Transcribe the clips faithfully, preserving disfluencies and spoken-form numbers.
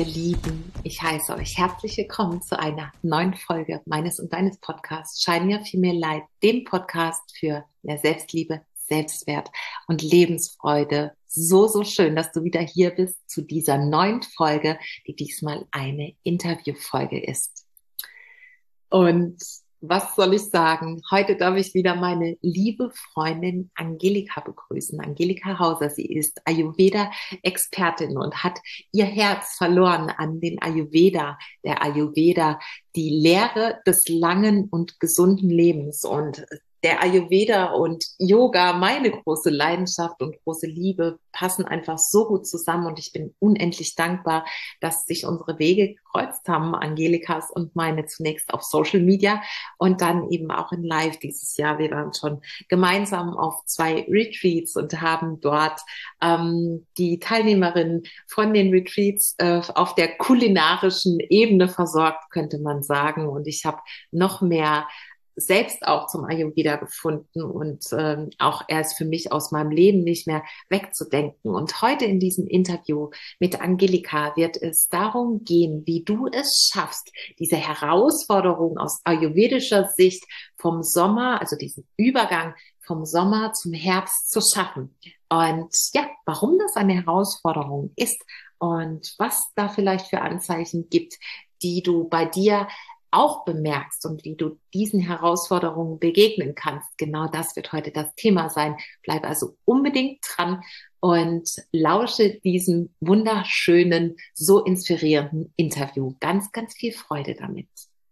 ihr Lieben, ich heiße euch herzlich willkommen zu einer neuen Folge meines und deines Podcasts Shine Your Female Light, dem Podcast für mehr Selbstliebe, Selbstwert und Lebensfreude. So, so schön, dass du wieder hier bist zu dieser neuen Folge, die diesmal eine Interviewfolge ist. Und was soll ich sagen? Heute darf ich wieder meine liebe Freundin Angelika begrüßen. Angelika Hauser, sie ist Ayurveda-Expertin und hat ihr Herz verloren an den Ayurveda. Der Ayurveda, die Lehre des langen und gesunden Lebens. Und der Ayurveda und Yoga, meine große Leidenschaft und große Liebe, passen einfach so gut zusammen. Und ich bin unendlich dankbar, dass sich unsere Wege gekreuzt haben, Angelikas und meine, zunächst auf Social Media und dann eben auch in Live dieses Jahr. Wir waren schon gemeinsam auf zwei Retreats und haben dort ähm, die Teilnehmerinnen von den Retreats äh, auf der kulinarischen Ebene versorgt, könnte man sagen. Und ich habe noch mehr selbst auch zum Ayurveda gefunden und ähm, auch er ist für mich aus meinem Leben nicht mehr wegzudenken. Und heute in diesem Interview mit Angelika wird es darum gehen, wie du es schaffst, diese Herausforderung aus ayurvedischer Sicht vom Sommer, also diesen Übergang vom Sommer zum Herbst zu schaffen. Und ja, warum das eine Herausforderung ist und was da vielleicht für Anzeichen gibt, die du bei dir auch bemerkst und wie du diesen Herausforderungen begegnen kannst. Genau das wird heute das Thema sein. Bleib also unbedingt dran und lausche diesem wunderschönen, so inspirierenden Interview. Ganz, ganz viel Freude damit.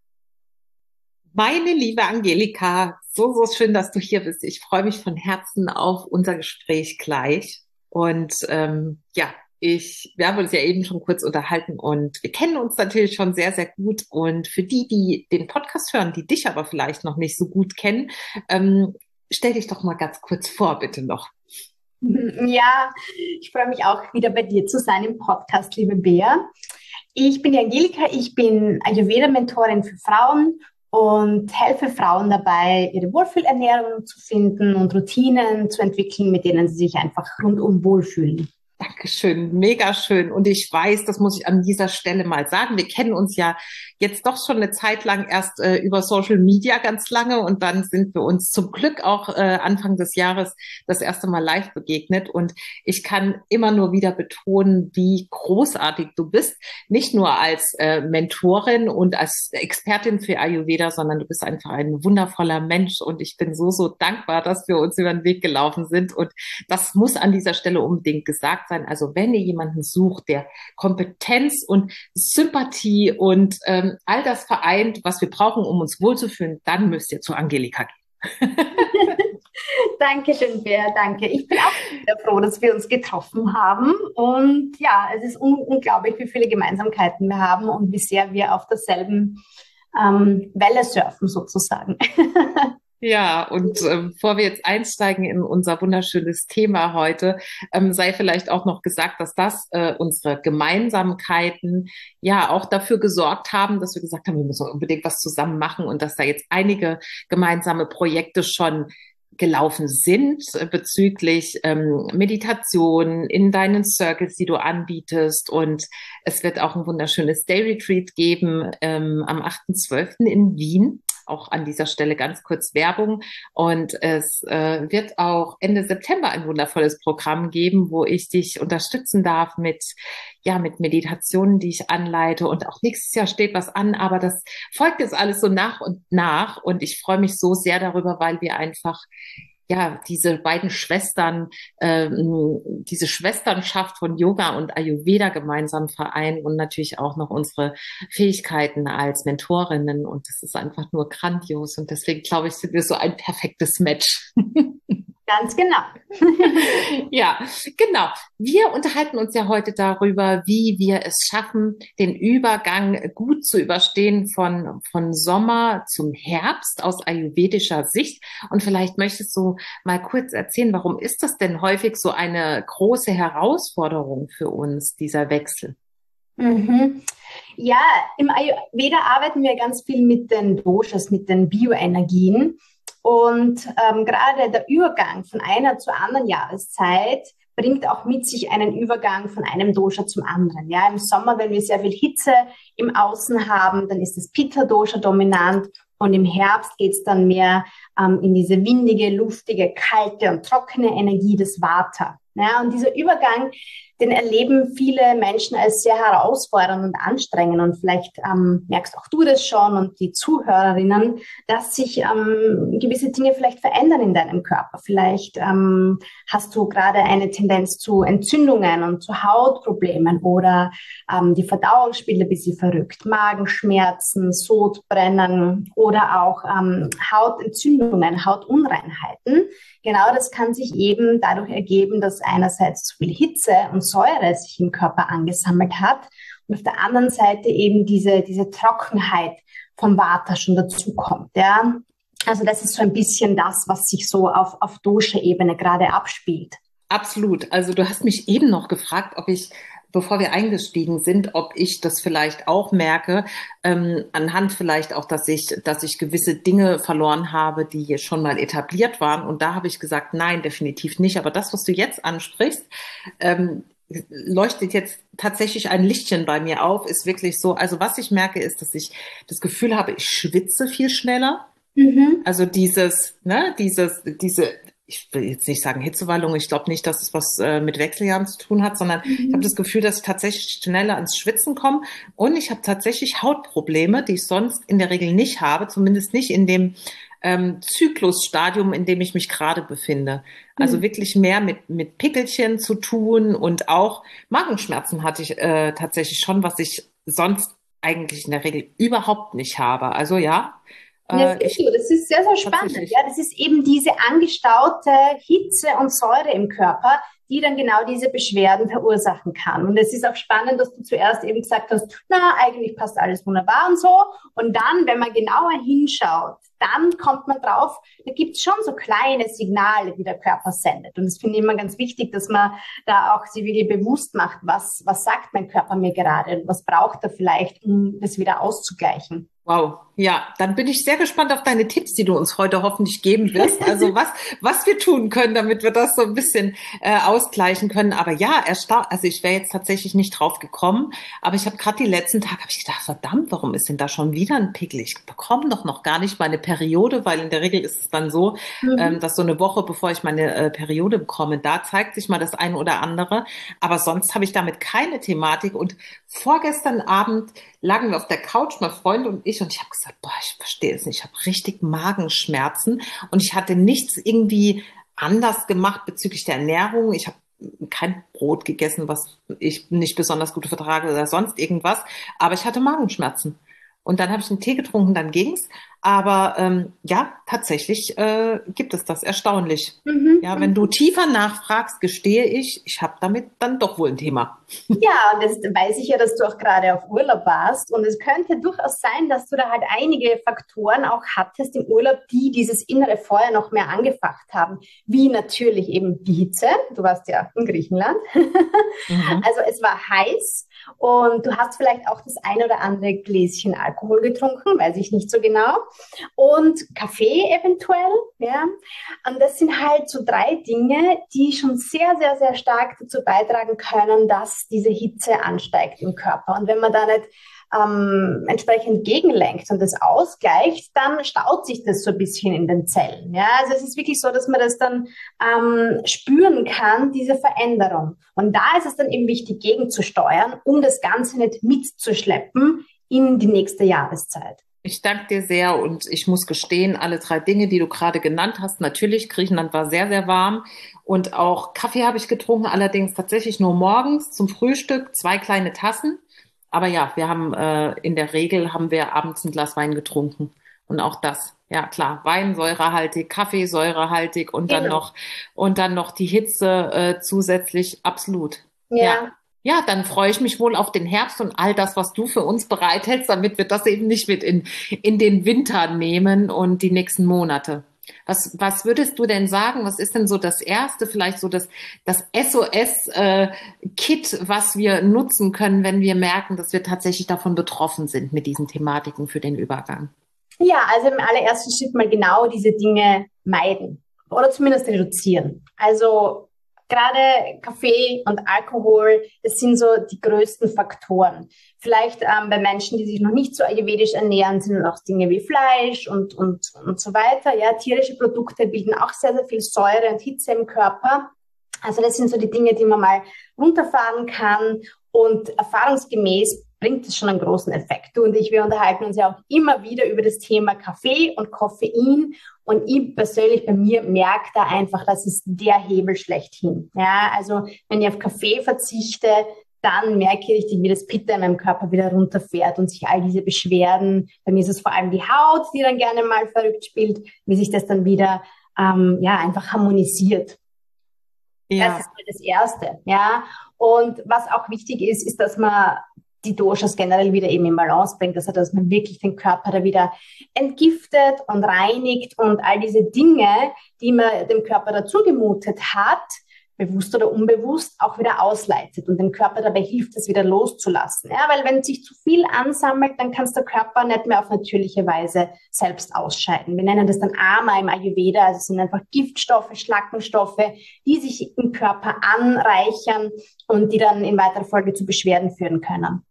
Meine liebe Angelika, so, so schön, dass du hier bist. Ich freue mich von Herzen auf unser Gespräch gleich. Und ähm, ja, Ich, wir haben uns ja eben schon kurz unterhalten und wir kennen uns natürlich schon sehr, sehr gut. Und für die, die den Podcast hören, die dich aber vielleicht noch nicht so gut kennen, ähm, stell dich doch mal ganz kurz vor, bitte noch. Ja, ich freue mich auch wieder bei dir zu sein im Podcast, liebe Bea. Ich bin die Angelika, ich bin Ayurveda-Mentorin für Frauen und helfe Frauen dabei, ihre Wohlfühlernährung zu finden und Routinen zu entwickeln, mit denen sie sich einfach rundum wohlfühlen. Dankeschön, mega schön. Und ich weiß, das muss ich an dieser Stelle mal sagen, wir kennen uns ja jetzt doch schon eine Zeit lang erst äh, über Social Media ganz lange und dann sind wir uns zum Glück auch äh, Anfang des Jahres das erste Mal live begegnet. Und ich kann immer nur wieder betonen, wie großartig du bist. Nicht nur als äh, Mentorin und als Expertin für Ayurveda, sondern du bist einfach ein wundervoller Mensch. Und ich bin so, so dankbar, dass wir uns über den Weg gelaufen sind. Und das muss an dieser Stelle unbedingt gesagt sein. Also wenn ihr jemanden sucht, der Kompetenz und Sympathie und ähm, all das vereint, was wir brauchen, um uns wohlzufühlen, dann müsst ihr zu Angelika gehen. Dankeschön, Bea, danke. Ich bin auch sehr froh, dass wir uns getroffen haben. Und ja, es ist un- unglaublich, wie viele Gemeinsamkeiten wir haben und wie sehr wir auf derselben ähm, Welle surfen, sozusagen. Ja, und ähm, bevor wir jetzt einsteigen in unser wunderschönes Thema heute, ähm, sei vielleicht auch noch gesagt, dass das äh, unsere Gemeinsamkeiten ja auch dafür gesorgt haben, dass wir gesagt haben, wir müssen unbedingt was zusammen machen und dass da jetzt einige gemeinsame Projekte schon gelaufen sind äh, bezüglich ähm, Meditation in deinen Circles, die du anbietest. Und es wird auch ein wunderschönes Day Retreat geben ähm, am achten zwölften in Wien. Auch an dieser Stelle ganz kurz Werbung. Und es äh, wird auch Ende September ein wundervolles Programm geben, wo ich dich unterstützen darf mit, ja, mit Meditationen, die ich anleite. Und auch nächstes Jahr steht was an, aber das folgt jetzt alles so nach und nach. Und ich freue mich so sehr darüber, weil wir einfach ja, diese beiden Schwestern, ähm, diese Schwesternschaft von Yoga und Ayurveda gemeinsam vereinen und natürlich auch noch unsere Fähigkeiten als Mentorinnen. Und das ist einfach nur grandios. Und deswegen glaube ich, sind wir so ein perfektes Match. Ganz genau. Ja, genau. Wir unterhalten uns ja heute darüber, wie wir es schaffen, den Übergang gut zu überstehen von, von Sommer zum Herbst aus ayurvedischer Sicht. Und vielleicht möchtest du mal kurz erzählen, warum ist das denn häufig so eine große Herausforderung für uns, dieser Wechsel? Mhm. Ja, im Ayurveda arbeiten wir ganz viel mit den Doshas, mit den Bioenergien. Und ähm, gerade der Übergang von einer zur anderen Jahreszeit bringt auch mit sich einen Übergang von einem Dosha zum anderen. Ja, im Sommer, wenn wir sehr viel Hitze im Außen haben, dann ist das Pitta-Dosha dominant und im Herbst geht es dann mehr ähm, in diese windige, luftige, kalte und trockene Energie des Vata. Ja, und dieser Übergang, den erleben viele Menschen als sehr herausfordernd und anstrengend. Und vielleicht ähm, merkst auch du das schon und die Zuhörerinnen, dass sich ähm, gewisse Dinge vielleicht verändern in deinem Körper. Vielleicht ähm, hast du gerade eine Tendenz zu Entzündungen und zu Hautproblemen oder ähm, die Verdauung spielt ein bisschen verrückt. Magenschmerzen, Sodbrennen oder auch ähm, Hautentzündungen, Hautunreinheiten. Genau das kann sich eben dadurch ergeben, dass einerseits zu viel Hitze und Säure sich im Körper angesammelt hat und auf der anderen Seite eben diese, diese Trockenheit vom Vata schon dazukommt. Ja? Also das ist so ein bisschen das, was sich so auf, auf Dosha-Ebene gerade abspielt. Absolut. Also du hast mich eben noch gefragt, ob ich, bevor wir eingestiegen sind, ob ich das vielleicht auch merke, ähm, anhand vielleicht auch, dass ich, dass ich gewisse Dinge verloren habe, die hier schon mal etabliert waren. Und da habe ich gesagt, nein, definitiv nicht. Aber das, was du jetzt ansprichst, ähm, leuchtet jetzt tatsächlich ein Lichtchen bei mir auf, ist wirklich so. Also was ich merke, ist, dass ich das Gefühl habe, ich schwitze viel schneller. Mhm. Also dieses, ne, dieses, diese, ich will jetzt nicht sagen Hitzewallung, ich glaube nicht, dass es was äh, mit Wechseljahren zu tun hat, sondern Mhm. ich habe das Gefühl, dass ich tatsächlich schneller ans Schwitzen komme und ich habe tatsächlich Hautprobleme, die ich sonst in der Regel nicht habe, zumindest nicht in dem ähm, Zyklusstadium, in dem ich mich gerade befinde. Also Mhm. wirklich mehr mit, mit Pickelchen zu tun und auch Magenschmerzen hatte ich äh, tatsächlich schon, was ich sonst eigentlich in der Regel überhaupt nicht habe. Also ja, Ja, äh, siehst ich du, das ist sehr, sehr spannend. tatsächlich. Ja, das ist eben diese angestaute Hitze und Säure im Körper, die dann genau diese Beschwerden verursachen kann. Und es ist auch spannend, dass du zuerst eben gesagt hast, na, eigentlich passt alles wunderbar und so. Und dann, wenn man genauer hinschaut, dann kommt man drauf, da gibt es schon so kleine Signale, die der Körper sendet. Und das finde ich immer ganz wichtig, dass man da auch sich wirklich bewusst macht, was, was sagt mein Körper mir gerade und was braucht er vielleicht, um das wieder auszugleichen. Wow, ja, dann bin ich sehr gespannt auf deine Tipps, die du uns heute hoffentlich geben wirst. Also was, was wir tun können, damit wir das so ein bisschen äh, ausgleichen können. Aber ja, erstaunt, also ich wäre jetzt tatsächlich nicht drauf gekommen, aber ich habe gerade die letzten Tage, habe ich gedacht, verdammt, warum ist denn da schon wieder ein Pickel? Ich bekomme doch noch gar nicht meine Periode, weil in der Regel ist es dann so, ähm, Mhm. dass so eine Woche, bevor ich meine äh, Periode bekomme, da zeigt sich mal das eine oder andere. Aber sonst habe ich damit keine Thematik. Und vorgestern Abend lagen wir auf der Couch, mein Freund und ich, und ich habe gesagt, boah, ich verstehe es nicht, ich habe richtig Magenschmerzen und ich hatte nichts irgendwie anders gemacht bezüglich der Ernährung. Ich habe kein Brot gegessen, was ich nicht besonders gut vertrage oder sonst irgendwas, aber ich hatte Magenschmerzen. Und dann habe ich einen Tee getrunken, dann ging's. Aber ähm, ja, tatsächlich äh, gibt es das, erstaunlich. Mhm. Ja, wenn du Mhm. tiefer nachfragst, gestehe ich, ich habe damit dann doch wohl ein Thema. Ja, und das weiß ich ja, dass du auch gerade auf Urlaub warst. Und es könnte durchaus sein, dass du da halt einige Faktoren auch hattest im Urlaub, die dieses innere Feuer noch mehr angefacht haben. Wie natürlich eben die Hitze. Du warst ja in Griechenland. Mhm. Also es war heiß und du hast vielleicht auch das ein oder andere Gläschen Alkohol getrunken, weiß ich nicht so genau. Und Kaffee eventuell, ja. Und das sind halt so drei Dinge, die schon sehr, sehr, sehr stark dazu beitragen können, dass diese Hitze ansteigt im Körper. Und wenn man da nicht ähm, entsprechend gegenlenkt und das ausgleicht, dann staut sich das so ein bisschen in den Zellen. Ja? Also es ist wirklich so, dass man das dann ähm, spüren kann, diese Veränderung. Und da ist es dann eben wichtig, gegenzusteuern, um das Ganze nicht mitzuschleppen in die nächste Jahreszeit. Ich danke dir sehr und ich muss gestehen, alle drei Dinge, die du gerade genannt hast, natürlich, Griechenland war sehr, sehr warm und auch Kaffee habe ich getrunken, allerdings tatsächlich nur morgens zum Frühstück, zwei kleine Tassen. Aber ja, wir haben äh, in der Regel haben wir abends ein Glas Wein getrunken und auch das, ja klar, Wein säurehaltig, Kaffee säurehaltig und dann Genau. noch und dann noch die Hitze äh, zusätzlich, absolut. Ja. Ja. Ja, dann freue ich mich wohl auf den Herbst und all das, was du für uns bereithältst, damit wir das eben nicht mit in, in den Winter nehmen und die nächsten Monate. Was, was würdest du denn sagen? Was ist denn so das erste, vielleicht so das, das S O S-Kit, was wir nutzen können, wenn wir merken, dass wir tatsächlich davon betroffen sind mit diesen Thematiken für den Übergang? Ja, also im allerersten Schritt mal genau diese Dinge meiden oder zumindest reduzieren. Also gerade Kaffee und Alkohol, das sind so die größten Faktoren. Vielleicht ähm, bei Menschen, die sich noch nicht so ayurvedisch ernähren, sind auch Dinge wie Fleisch und, und, und so weiter. Ja, tierische Produkte bilden auch sehr, sehr viel Säure und Hitze im Körper. Also das sind so die Dinge, die man mal runterfahren kann. Und erfahrungsgemäß bringt es schon einen großen Effekt. Du und ich, wir unterhalten uns ja auch immer wieder über das Thema Kaffee und Koffein. Und ich persönlich bei mir merke da einfach, das ist der Hebel schlechthin. Ja, also wenn ich auf Kaffee verzichte, dann merke ich richtig, wie das Pitta in meinem Körper wieder runterfährt und sich all diese Beschwerden, bei mir ist es vor allem die Haut, die dann gerne mal verrückt spielt, wie sich das dann wieder ähm, ja einfach harmonisiert. Ja. Das ist mal das Erste, ja. Und was auch wichtig ist, ist, dass man die Doshas generell wieder eben in Balance bringt, also dass man wirklich den Körper da wieder entgiftet und reinigt und all diese Dinge, die man dem Körper dazu gemutet hat, bewusst oder unbewusst, auch wieder ausleitet und dem Körper dabei hilft, das wieder loszulassen. Ja, weil wenn sich zu viel ansammelt, dann kann es der Körper nicht mehr auf natürliche Weise selbst ausscheiden. Wir nennen das dann Ama im Ayurveda, also es sind einfach Giftstoffe, Schlackenstoffe, die sich im Körper anreichern und die dann in weiterer Folge zu Beschwerden führen können.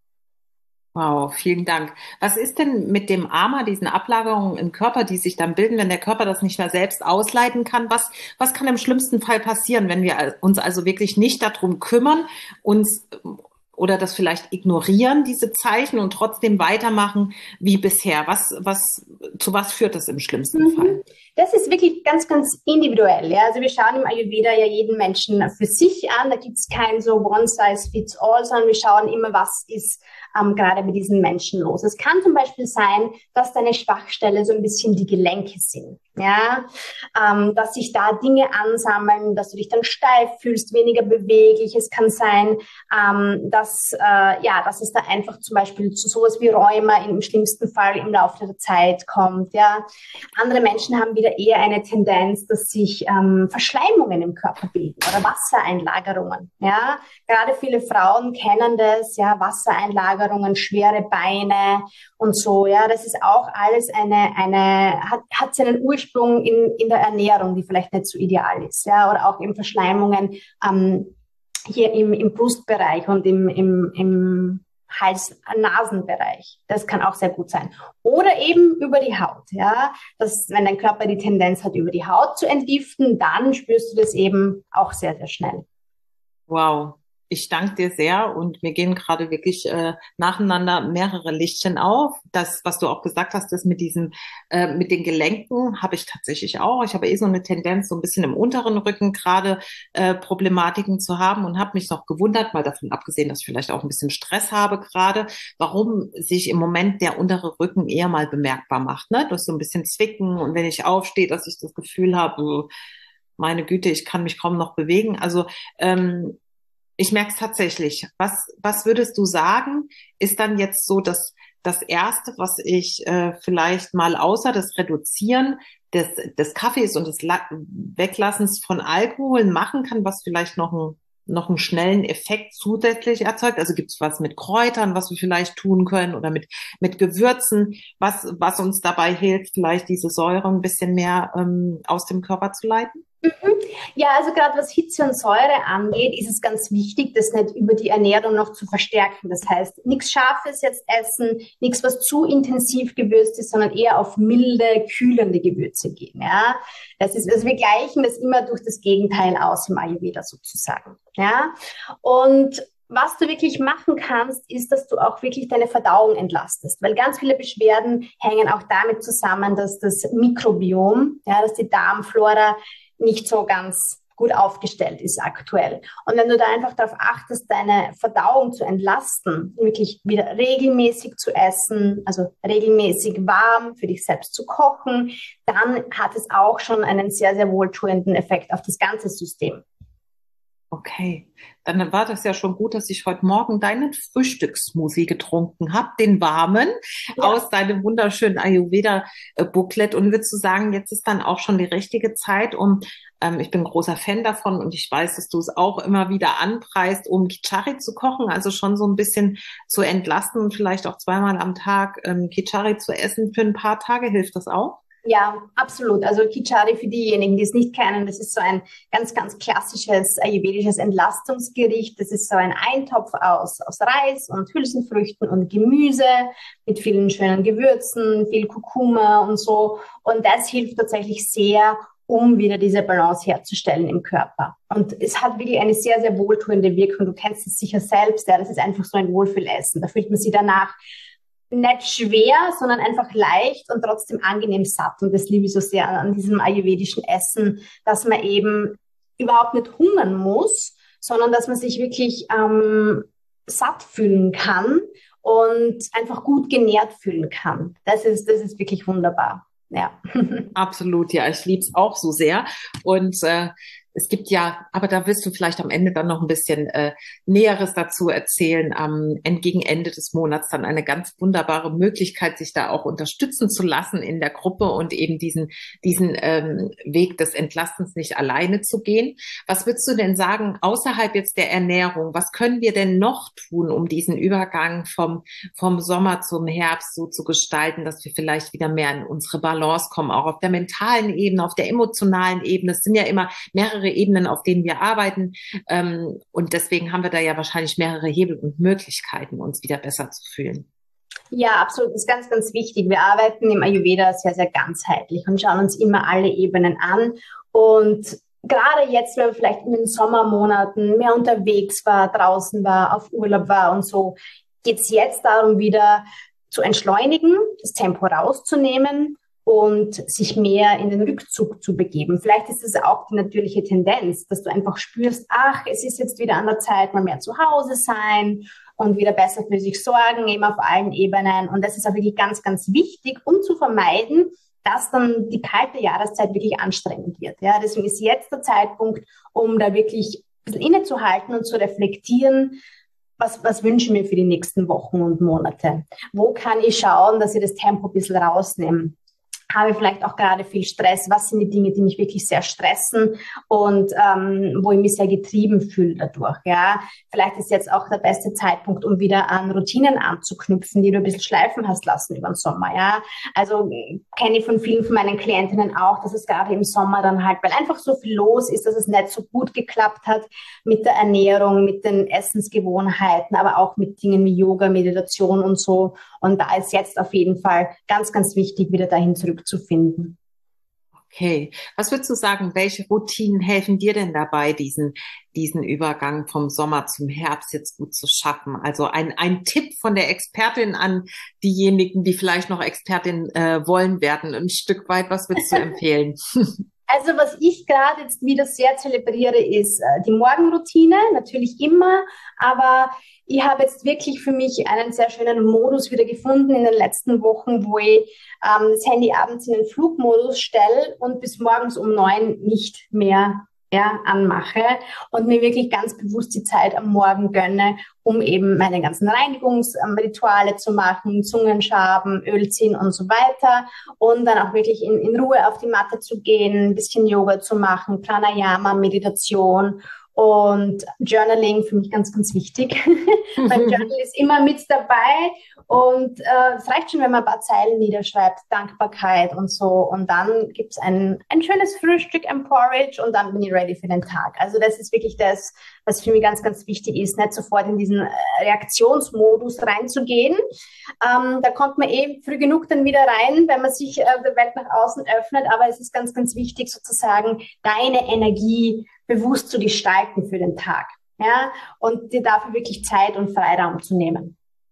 Wow, vielen Dank. Was ist denn mit dem Ama, diesen Ablagerungen im Körper, die sich dann bilden, wenn der Körper das nicht mehr selbst ausleiten kann? Was, was kann im schlimmsten Fall passieren, wenn wir uns also wirklich nicht darum kümmern, uns oder das vielleicht ignorieren, diese Zeichen, und trotzdem weitermachen wie bisher? Was, was, zu was führt das im schlimmsten Mhm. Fall? Das ist wirklich ganz, ganz individuell. Ja? Also wir schauen im Ayurveda ja jeden Menschen für sich an. Da gibt es kein so one size fits all, sondern wir schauen immer, was ist ähm, gerade mit diesen Menschen los. Es kann zum Beispiel sein, dass deine Schwachstelle so ein bisschen die Gelenke sind. Ja, ähm, dass sich da Dinge ansammeln, dass du dich dann steif fühlst, weniger beweglich. Es kann sein, ähm, dass, äh, ja, dass es da einfach zum Beispiel zu sowas wie Rheuma im schlimmsten Fall im Laufe der Zeit kommt. Ja, andere Menschen haben wieder eher eine Tendenz, dass sich ähm, Verschleimungen im Körper bilden oder Wassereinlagerungen. Ja, gerade viele Frauen kennen das, ja, Wassereinlagerungen, schwere Beine und so. Ja, das ist auch alles eine, eine, hat, hat seinen Ursprung In, in der Ernährung, die vielleicht nicht so ideal ist, ja, oder auch in Verschleimungen ähm, hier im, im Brustbereich und im, im, im Hals-Nasenbereich. Das kann auch sehr gut sein. Oder eben über die Haut, ja, dass, wenn dein Körper die Tendenz hat, über die Haut zu entgiften, dann spürst du das eben auch sehr, sehr schnell. Wow. Ich danke dir sehr, und mir gehen gerade wirklich äh, nacheinander mehrere Lichtchen auf. Das, was du auch gesagt hast, das mit diesen, äh, mit den Gelenken habe ich tatsächlich auch. Ich habe eh so eine Tendenz, so ein bisschen im unteren Rücken gerade äh, Problematiken zu haben, und habe mich noch gewundert, mal davon abgesehen, dass ich vielleicht auch ein bisschen Stress habe gerade, warum sich im Moment der untere Rücken eher mal bemerkbar macht, ne? Durch so ein bisschen Zwicken, und wenn ich aufstehe, dass ich das Gefühl habe, meine Güte, ich kann mich kaum noch bewegen. Also ähm, ich merke es tatsächlich. Was, was würdest du sagen, ist dann jetzt so das, das Erste, was ich äh, vielleicht mal außer das Reduzieren des, des Kaffees und des La- Weglassens von Alkohol machen kann, was vielleicht noch, ein, noch einen schnellen Effekt zusätzlich erzeugt? Also gibt es was mit Kräutern, was wir vielleicht tun können, oder mit, mit Gewürzen, was, was uns dabei hilft, vielleicht diese Säure ein bisschen mehr ähm, aus dem Körper zu leiten? Mhm. Ja, also gerade was Hitze und Säure angeht, ist es ganz wichtig, das nicht über die Ernährung noch zu verstärken. Das heißt, nichts Scharfes jetzt essen, nichts, was zu intensiv gewürzt ist, sondern eher auf milde, kühlende Gewürze gehen. Ja, das ist, also wir gleichen das immer durch das Gegenteil aus im Ayurveda sozusagen. Ja, und was du wirklich machen kannst, ist, dass du auch wirklich deine Verdauung entlastest, weil ganz viele Beschwerden hängen auch damit zusammen, dass das Mikrobiom, ja, dass die Darmflora nicht so ganz gut aufgestellt ist aktuell. Und wenn du da einfach darauf achtest, deine Verdauung zu entlasten, wirklich wieder regelmäßig zu essen, also regelmäßig warm für dich selbst zu kochen, dann hat es auch schon einen sehr, sehr wohltuenden Effekt auf das ganze System. Okay, dann war das ja schon gut, dass ich heute Morgen deinen Frühstückssmoothie getrunken habe, den warmen, ja, aus deinem wunderschönen Ayurveda-Booklet. Und würdest du sagen, jetzt ist dann auch schon die richtige Zeit, um, ähm, ich bin ein großer Fan davon, und ich weiß, dass du es auch immer wieder anpreist, um Khichari zu kochen, also schon so ein bisschen zu entlasten und vielleicht auch zweimal am Tag ähm, Khichari zu essen für ein paar Tage, hilft das auch? Ja, absolut. Also Khichdi für diejenigen, die es nicht kennen, das ist so ein ganz, ganz klassisches ayurvedisches Entlastungsgericht. Das ist so ein Eintopf aus, aus Reis und Hülsenfrüchten und Gemüse mit vielen schönen Gewürzen, viel Kurkuma und so. Und das hilft tatsächlich sehr, um wieder diese Balance herzustellen im Körper. Und es hat wirklich eine sehr, sehr wohltuende Wirkung. Du kennst es sicher selbst. Ja, das ist einfach so ein Wohlfühlessen. Da fühlt man sich danach nicht schwer, sondern einfach leicht und trotzdem angenehm satt. Und das liebe ich so sehr an diesem ayurvedischen Essen, dass man eben überhaupt nicht hungern muss, sondern dass man sich wirklich ähm, satt fühlen kann und einfach gut genährt fühlen kann. Das ist, das ist wirklich wunderbar. Ja. Absolut, ja, ich liebe es auch so sehr. Und äh, es gibt ja, aber da wirst du vielleicht am Ende dann noch ein bisschen äh, Näheres dazu erzählen, am ähm, gegen Ende des Monats dann eine ganz wunderbare Möglichkeit, sich da auch unterstützen zu lassen in der Gruppe und eben diesen diesen ähm, Weg des Entlastens nicht alleine zu gehen. Was würdest du denn sagen, außerhalb jetzt der Ernährung, was können wir denn noch tun, um diesen Übergang vom vom Sommer zum Herbst so zu gestalten, dass wir vielleicht wieder mehr in unsere Balance kommen, auch auf der mentalen Ebene, auf der emotionalen Ebene? Es sind ja immer mehrere Ebenen, auf denen wir arbeiten. Ähm, und deswegen haben wir da ja wahrscheinlich mehrere Hebel und Möglichkeiten, uns wieder besser zu fühlen. Ja, absolut. Das ist ganz, ganz wichtig. Wir arbeiten im Ayurveda sehr, sehr ganzheitlich und schauen uns immer alle Ebenen an. Und gerade jetzt, wenn man vielleicht in den Sommermonaten mehr unterwegs war, draußen war, auf Urlaub war und so, geht es jetzt darum, wieder zu entschleunigen, das Tempo rauszunehmen und sich mehr in den Rückzug zu begeben. Vielleicht ist es auch die natürliche Tendenz, dass du einfach spürst, ach, es ist jetzt wieder an der Zeit, mal mehr zu Hause sein und wieder besser für sich sorgen, eben auf allen Ebenen. Und das ist auch wirklich ganz, ganz wichtig, um zu vermeiden, dass dann die kalte Jahreszeit wirklich anstrengend wird. Ja, deswegen ist jetzt der Zeitpunkt, um da wirklich ein bisschen innezuhalten und zu reflektieren, Was, was wünsche ich mir für die nächsten Wochen und Monate? Wo kann ich schauen, dass ich das Tempo ein bisschen rausnehme? Habe ich vielleicht auch gerade viel Stress? Was sind die Dinge, die mich wirklich sehr stressen und ähm, wo ich mich sehr getrieben fühle dadurch? Ja, vielleicht ist jetzt auch der beste Zeitpunkt, um wieder an Routinen anzuknüpfen, die du ein bisschen schleifen hast lassen über den Sommer. Ja, also kenne ich von vielen von meinen Klientinnen auch, dass es gerade im Sommer dann halt, weil einfach so viel los ist, dass es nicht so gut geklappt hat mit der Ernährung, mit den Essensgewohnheiten, aber auch mit Dingen wie Yoga, Meditation und so. Und da ist jetzt auf jeden Fall ganz, ganz wichtig, wieder dahin zurückzufinden. Okay. Was würdest du sagen, welche Routinen helfen dir denn dabei, diesen, diesen Übergang vom Sommer zum Herbst jetzt gut zu schaffen? Also ein, ein Tipp von der Expertin an diejenigen, die vielleicht noch Expertin äh, wollen werden, ein Stück weit. Was würdest du empfehlen? Also was ich gerade jetzt wieder sehr zelebriere, ist äh, die Morgenroutine, natürlich immer, aber ich habe jetzt wirklich für mich einen sehr schönen Modus wieder gefunden in den letzten Wochen, wo ich ähm, das Handy abends in den Flugmodus stelle und bis morgens um neun nicht mehr ja, anmache und mir wirklich ganz bewusst die Zeit am Morgen gönne, um eben meine ganzen Reinigungsrituale zu machen, Zungenschaben, Öl ziehen und so weiter und dann auch wirklich in, in Ruhe auf die Matte zu gehen, ein bisschen Yoga zu machen, Pranayama, Meditation und Journaling für mich ganz, ganz wichtig. Mein Journal ist immer mit dabei und äh, es reicht schon, wenn man ein paar Zeilen niederschreibt, Dankbarkeit und so. Und dann gibt's ein, ein schönes Frühstück, ein Porridge und dann bin ich ready für den Tag. Also das ist wirklich das, was für mich ganz, ganz wichtig ist, nicht sofort in diesen Reaktionsmodus reinzugehen. Ähm, da kommt man eh früh genug dann wieder rein, wenn man sich äh, der Welt nach außen öffnet. Aber es ist ganz, ganz wichtig, sozusagen deine Energie bewusst zu gestalten für den Tag, ja, und dir dafür wirklich Zeit und Freiraum zu nehmen.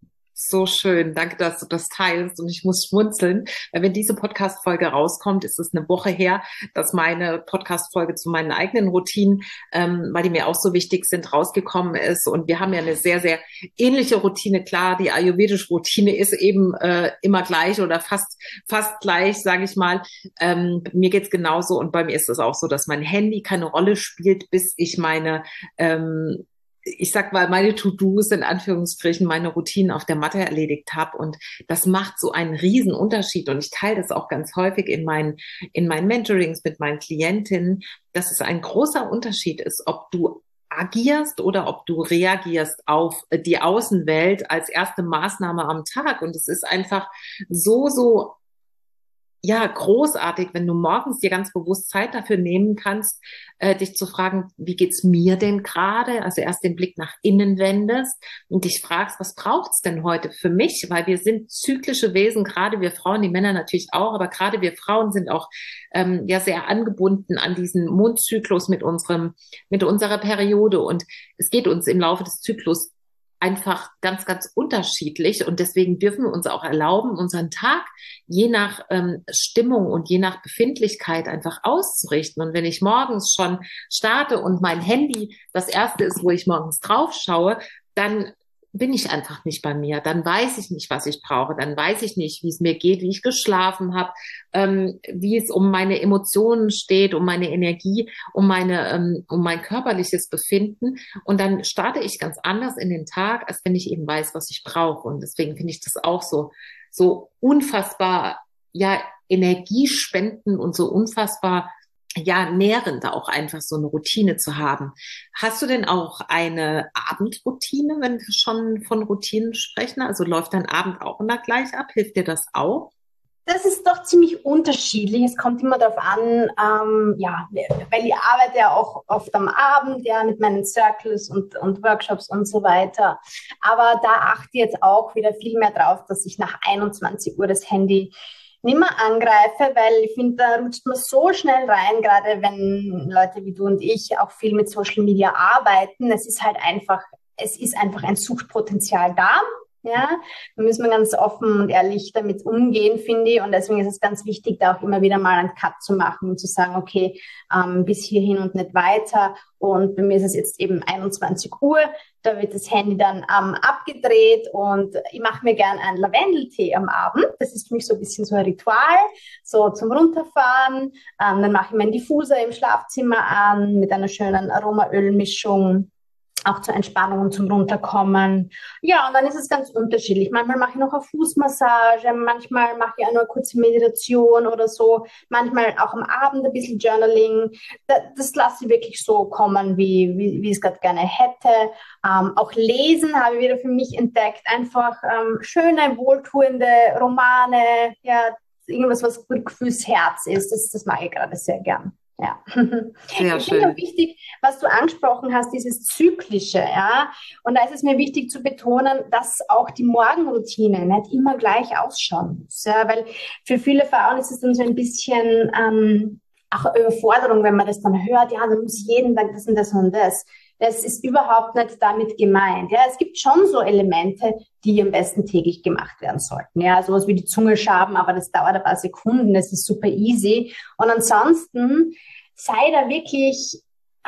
So schön. Danke, dass du das teilst. Und ich muss schmunzeln, weil wenn diese Podcast-Folge rauskommt, ist es eine Woche her, dass meine Podcast-Folge zu meinen eigenen Routinen, ähm, weil die mir auch so wichtig sind, rausgekommen ist. Und wir haben ja eine sehr, sehr ähnliche Routine. Klar, die ayurvedische Routine ist eben äh, immer gleich oder fast fast gleich, sage ich mal. Ähm, mir geht's genauso und bei mir ist es auch so, dass mein Handy keine Rolle spielt, bis ich meine ähm, ich sag mal, meine To-Dos in Anführungsstrichen, meine Routinen auf der Matte erledigt habe. Und das macht so einen riesen Unterschied. Und ich teile das auch ganz häufig in meinen, in meinen Mentorings mit meinen Klientinnen, dass es ein großer Unterschied ist, ob du agierst oder ob du reagierst auf die Außenwelt als erste Maßnahme am Tag. Und es ist einfach so, so ja, großartig, wenn du morgens dir ganz bewusst Zeit dafür nehmen kannst, äh, dich zu fragen, wie geht's mir denn gerade? Also erst den Blick nach innen wendest und dich fragst, was braucht's denn heute für mich? Weil wir sind zyklische Wesen, gerade wir Frauen, die Männer natürlich auch, aber gerade wir Frauen sind auch ähm, ja sehr angebunden an diesen Mondzyklus mit unserem, mit unserer Periode, und es geht uns im Laufe des Zyklus einfach ganz, ganz unterschiedlich, und deswegen dürfen wir uns auch erlauben, unseren Tag je nach ähm, Stimmung und je nach Befindlichkeit einfach auszurichten. Und wenn ich morgens schon starte und mein Handy das erste ist, wo ich morgens drauf schaue, dann bin ich einfach nicht bei mir. Dann weiß ich nicht, was ich brauche. Dann weiß ich nicht, wie es mir geht, wie ich geschlafen habe, ähm, wie es um meine Emotionen steht, um meine Energie, um meine, ähm, um mein körperliches Befinden. Und dann starte ich ganz anders in den Tag, als wenn ich eben weiß, was ich brauche. Und deswegen finde ich das auch so, so unfassbar, ja, energiespendend und so unfassbar, ja, nährend, auch einfach so eine Routine zu haben. Hast du denn auch eine Abendroutine, wenn wir schon von Routinen sprechen? Also läuft dein Abend auch immer gleich ab? Hilft dir das auch? Das ist doch ziemlich unterschiedlich. Es kommt immer darauf an, ähm, ja, weil ich arbeite ja auch oft am Abend, ja, mit meinen Circles und, und Workshops und so weiter. Aber da achte ich jetzt auch wieder viel mehr drauf, dass ich nach einundzwanzig Uhr das Handy nicht mehr angreife, weil ich finde, da rutscht man so schnell rein, gerade wenn Leute wie du und ich auch viel mit Social Media arbeiten. Es ist halt einfach, es ist einfach ein Suchtpotenzial da. Ja, da müssen wir ganz offen und ehrlich damit umgehen, finde ich. Und deswegen ist es ganz wichtig, da auch immer wieder mal einen Cut zu machen und zu sagen, okay, ähm, bis hierhin und nicht weiter. Und bei mir ist es jetzt eben einundzwanzig Uhr. Da wird das Handy dann ähm, abgedreht, und ich mache mir gern einen Lavendeltee am Abend. Das ist für mich so ein bisschen so ein Ritual, so zum Runterfahren. Ähm, dann mache ich meinen Diffuser im Schlafzimmer an mit einer schönen Aromaölmischung, auch zur Entspannung und zum Runterkommen. Ja, und dann ist es ganz unterschiedlich. Manchmal mache ich noch eine Fußmassage, manchmal mache ich auch nur eine kurze Meditation oder so, manchmal auch am Abend ein bisschen Journaling. Das, das lasse ich wirklich so kommen, wie, wie, wie ich es gerade gerne hätte. Ähm, auch Lesen habe ich wieder für mich entdeckt. Einfach ähm, schöne, wohltuende Romane, ja, irgendwas, was gut fürs Herz ist. Das, das mag ich gerade sehr gern. Ja, Sehr ich finde auch schön. wichtig, was du angesprochen hast, dieses Zyklische, ja. Und da ist es mir wichtig zu betonen, dass auch die Morgenroutine nicht immer gleich ausschauen muss, ja, weil für viele Frauen ist es dann so ein bisschen ähm, auch eine Überforderung, wenn man das dann hört, ja, dann muss jeden Tag das und das und das. Das ist überhaupt nicht damit gemeint. Ja, es gibt schon so Elemente, die am besten täglich gemacht werden sollten. Ja, sowas wie die Zunge schaben, aber das dauert ein paar Sekunden, das ist super easy. Und ansonsten sei da wirklich,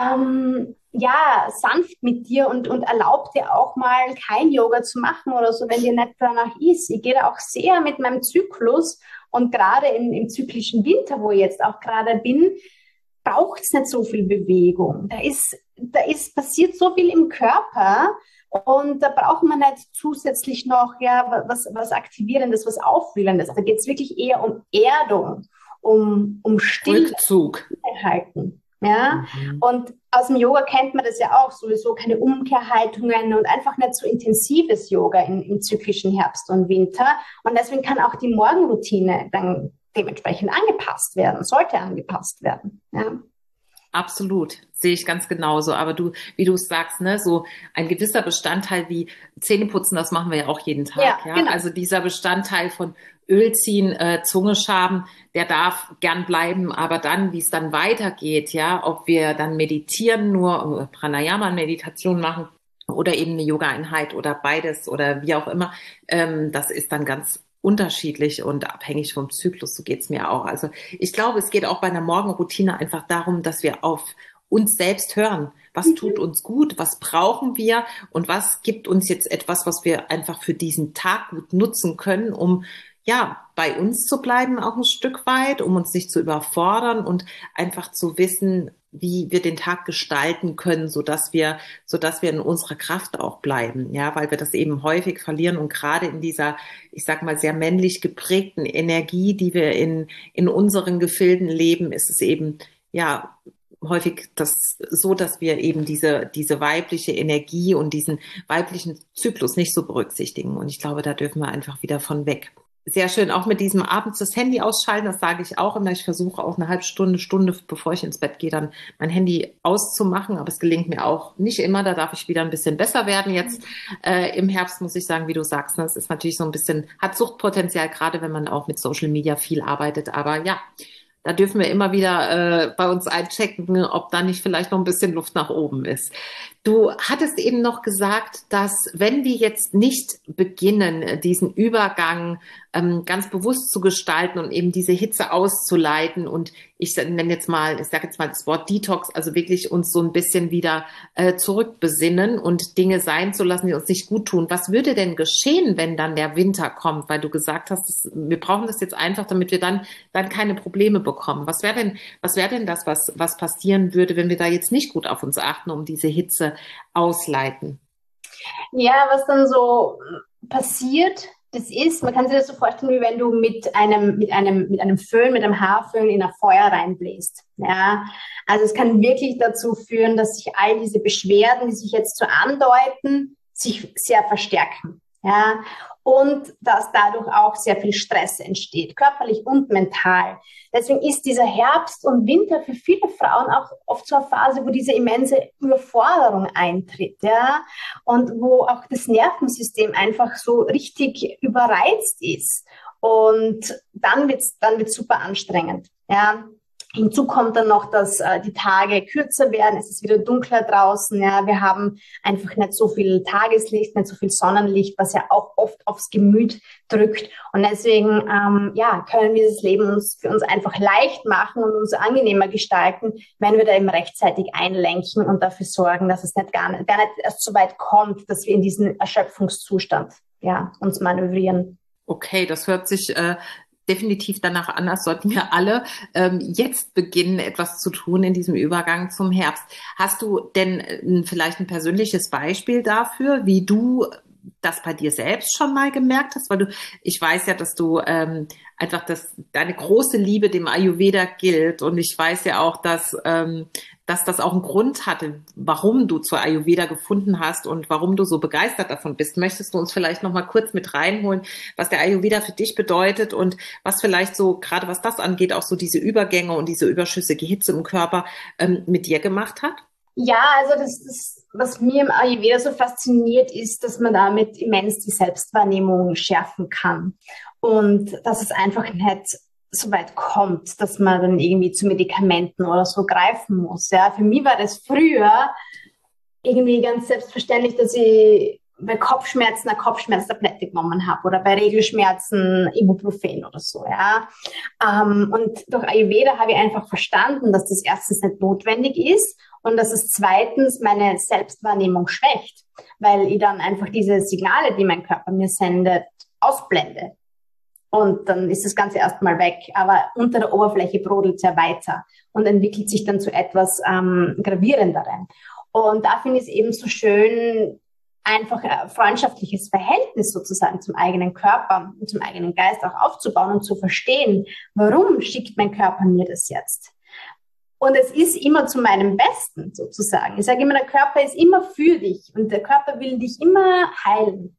ähm, ja, sanft mit dir und, und erlaub dir auch mal kein Yoga zu machen oder so, wenn dir nicht danach ist. Ich gehe da auch sehr mit meinem Zyklus, und gerade im, im zyklischen Winter, wo ich jetzt auch gerade bin, braucht es nicht so viel Bewegung. Da ist, da ist passiert so viel im Körper, und da braucht man nicht zusätzlich noch ja was, was Aktivierendes, was Aufwühlendes. Da geht es wirklich eher um Erdung, um, um Stille Rückzug. halten. Ja? Mhm. Und aus dem Yoga kennt man das ja auch, sowieso keine Umkehrhaltungen und einfach nicht so intensives Yoga im, im zyklischen Herbst und Winter. Und deswegen kann auch die Morgenroutine dann dementsprechend angepasst werden, sollte angepasst werden. Ja. Absolut, sehe ich ganz genauso. Aber du, wie du es sagst, ne, so ein gewisser Bestandteil wie Zähneputzen, das machen wir ja auch jeden Tag, Ja, ja. genau. Also dieser Bestandteil von Öl ziehen, äh, Zunge schaben, der darf gern bleiben. Aber dann, wie es dann weitergeht, ja, ob wir dann meditieren, nur äh, Pranayama-Meditation machen oder eben eine Yoga-Einheit oder beides oder wie auch immer, ähm, das ist dann ganz unterschiedlich und abhängig vom Zyklus, so geht's mir auch. Also ich glaube, es geht auch bei einer Morgenroutine einfach darum, dass wir auf uns selbst hören. Was tut uns gut? Was brauchen wir? Und was gibt uns jetzt etwas, was wir einfach für diesen Tag gut nutzen können, um ja, bei uns zu bleiben auch ein Stück weit, um uns nicht zu überfordern und einfach zu wissen, wie wir den Tag gestalten können, so dass wir, so dass wir in unserer Kraft auch bleiben, ja, weil wir das eben häufig verlieren und gerade in dieser, ich sag mal, sehr männlich geprägten Energie, die wir in, in unseren Gefilden leben, ist es eben, ja, häufig das so, dass wir eben diese, diese weibliche Energie und diesen weiblichen Zyklus nicht so berücksichtigen. Und ich glaube, da dürfen wir einfach wieder von weg. Sehr schön, auch mit diesem abends das Handy ausschalten, das sage ich auch immer. Ich versuche auch eine halbe Stunde, Stunde, bevor ich ins Bett gehe, dann mein Handy auszumachen. Aber es gelingt mir auch nicht immer. Da darf ich wieder ein bisschen besser werden. Jetzt äh, im Herbst muss ich sagen, wie du sagst, ne, es ist natürlich so ein bisschen, hat Suchtpotenzial, gerade wenn man auch mit Social Media viel arbeitet. Aber ja, da dürfen wir immer wieder äh, bei uns einchecken, ob da nicht vielleicht noch ein bisschen Luft nach oben ist. Du hattest eben noch gesagt, dass wenn wir jetzt nicht beginnen, diesen Übergang ähm, ganz bewusst zu gestalten und eben diese Hitze auszuleiten und ich nenne jetzt mal, ich sage jetzt mal das Wort Detox, also wirklich uns so ein bisschen wieder äh, zurückbesinnen und Dinge sein zu lassen, die uns nicht gut tun. Was würde denn geschehen, wenn dann der Winter kommt? Weil du gesagt hast, das, wir brauchen das jetzt einfach, damit wir dann, dann keine Probleme bekommen. Was wäre denn, was wäre denn das, was, was passieren würde, wenn wir da jetzt nicht gut auf uns achten, um diese Hitze ausleiten? Ja, was dann so passiert, das ist, man kann sich das so vorstellen, wie wenn du mit einem, mit einem, mit einem Föhn, mit einem Haarföhn in ein Feuer reinbläst. Ja, also es kann wirklich dazu führen, dass sich all diese Beschwerden, die sich jetzt so andeuten, sich sehr verstärken. Ja, und dass dadurch auch sehr viel Stress entsteht, körperlich und mental. Deswegen ist dieser Herbst und Winter für viele Frauen auch oft so eine Phase, wo diese immense Überforderung eintritt, ja, und wo auch das Nervensystem einfach so richtig überreizt ist. Und dann wird's, dann wird's super anstrengend, ja. Hinzu kommt dann noch, dass äh, die Tage kürzer werden, es ist wieder dunkler draußen, ja, wir haben einfach nicht so viel Tageslicht, nicht so viel Sonnenlicht, was ja auch oft aufs Gemüt drückt und deswegen, ähm, ja, können wir das Leben uns für uns einfach leicht machen und uns angenehmer gestalten, wenn wir da eben rechtzeitig einlenken und dafür sorgen, dass es nicht gar nicht, gar nicht erst so weit kommt, dass wir in diesen Erschöpfungszustand, ja, uns manövrieren. Okay, das hört sich äh, definitiv danach an, als sollten wir alle ähm, jetzt beginnen, etwas zu tun in diesem Übergang zum Herbst. Hast du denn äh, vielleicht ein persönliches Beispiel dafür, wie du das bei dir selbst schon mal gemerkt hast? Weil du, ich weiß ja, dass du ähm, einfach, dass deine große Liebe dem Ayurveda gilt und ich weiß ja auch, dass ähm, dass das auch einen Grund hatte, warum du zur Ayurveda gefunden hast und warum du so begeistert davon bist. Möchtest du uns vielleicht noch mal kurz mit reinholen, was der Ayurveda für dich bedeutet und was vielleicht so, gerade was das angeht, auch so diese Übergänge und diese überschüssige Hitze im Körper ähm, mit dir gemacht hat? Ja, also das, das, was mir im Ayurveda so fasziniert, ist, dass man damit immens die Selbstwahrnehmung schärfen kann. Und dass es einfach nicht so weit kommt, dass man dann irgendwie zu Medikamenten oder so greifen muss. Ja, für mich war das früher irgendwie ganz selbstverständlich, dass ich bei Kopfschmerzen eine Kopfschmerztablette genommen habe oder bei Regelschmerzen Ibuprofen oder so, ja. Ähm, und durch Ayurveda habe ich einfach verstanden, dass das erstens nicht notwendig ist und dass es zweitens meine Selbstwahrnehmung schwächt, weil ich dann einfach diese Signale, die mein Körper mir sendet, ausblende. Und dann ist das Ganze erstmal weg. Aber unter der Oberfläche brodelt es ja weiter und entwickelt sich dann zu etwas ähm, Gravierenderem. Und da finde ich es eben so schön, einfach ein freundschaftliches Verhältnis sozusagen zum eigenen Körper und zum eigenen Geist auch aufzubauen und zu verstehen, warum schickt mein Körper mir das jetzt? Und es ist immer zu meinem Besten sozusagen. Ich sage immer, der Körper ist immer für dich und der Körper will dich immer heilen.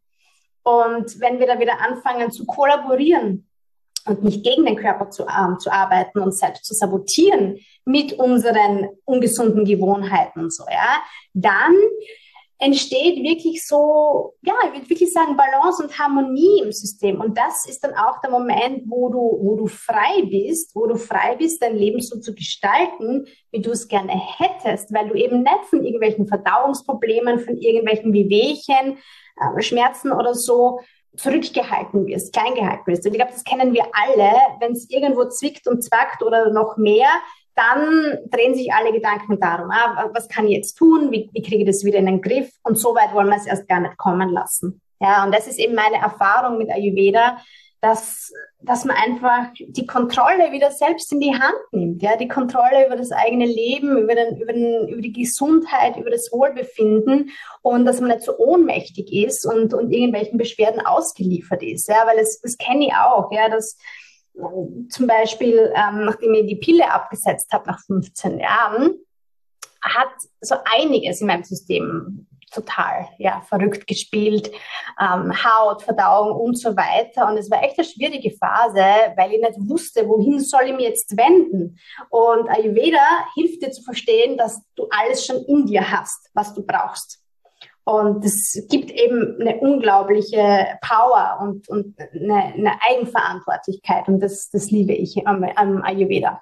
Und wenn wir da wieder anfangen zu kollaborieren und nicht gegen den Körper zu, ähm, zu arbeiten und selbst zu sabotieren mit unseren ungesunden Gewohnheiten und so, ja, dann entsteht wirklich so, ja, ich würde wirklich sagen, Balance und Harmonie im System. Und das ist dann auch der Moment, wo du, wo du frei bist, wo du frei bist, dein Leben so zu gestalten, wie du es gerne hättest, weil du eben nicht von irgendwelchen Verdauungsproblemen, von irgendwelchen Wehwehchen, äh, Schmerzen oder so zurückgehalten wirst, klein gehalten wirst. Und ich glaube, das kennen wir alle, wenn es irgendwo zwickt und zwackt oder noch mehr, dann drehen sich alle Gedanken darum, ah, was kann ich jetzt tun, wie, wie kriege ich das wieder in den Griff und so weit wollen wir es erst gar nicht kommen lassen. Ja, und das ist eben meine Erfahrung mit Ayurveda, dass, dass man einfach die Kontrolle wieder selbst in die Hand nimmt, ja, die Kontrolle über das eigene Leben, über, den, über, den, über die Gesundheit, über das Wohlbefinden und dass man nicht so ohnmächtig ist und, und irgendwelchen Beschwerden ausgeliefert ist, ja, weil das, das kenne ich auch, ja, dass zum Beispiel, ähm, nachdem ich die Pille abgesetzt habe nach fünfzehn Jahren, hat so einiges in meinem System total, ja, verrückt gespielt, ähm, Haut, Verdauung und so weiter. Und es war echt eine schwierige Phase, weil ich nicht wusste, wohin soll ich mich jetzt wenden. Und Ayurveda hilft dir zu verstehen, dass du alles schon in dir hast, was du brauchst. Und es gibt eben eine unglaubliche Power und, und eine, eine Eigenverantwortlichkeit. Und das, das liebe ich am, am Ayurveda.